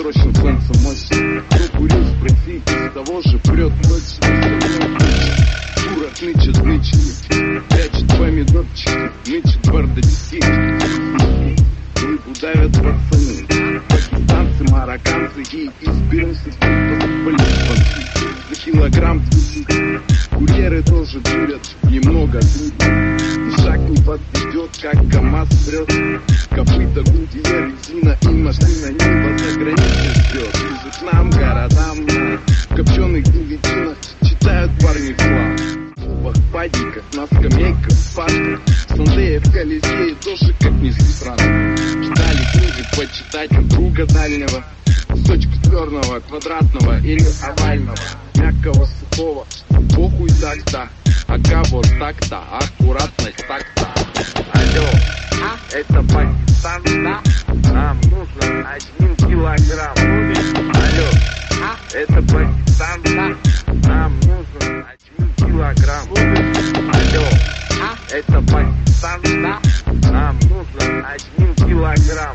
срочно солнце мощь. Кто курил, спроси, из того же прет ночь. Курок нычет, прячет помидорчики, нычет бардачки. Рыбу давят пацаны, пакистанцы, марокканцы и изберемся, за килограмм курьеры тоже курят немного. И шаг не подведет, как КамАЗ прет. Копыта, гудья, резина и машина небо за границей ждет. Ближе к нам, городам, на копченых гильотинах читают парни флаг. В клубах, падиках, на скамейках, в парках, в Сандее, в Колизее тоже, как ни странно. Читали книги почитать у друга дальнего. Кусочек сверного, квадратного или овального, мягкого, сухого, похуй так-то, ага вот так-то, аккуратность так-то. Алло, это Пакистан, да? Нам нужно 1 килограмм. Алло, это Пакистан, да? Нам нужно 1 килограмм. Алло, это Пакистан, да? Нам нужно 1 килограмм.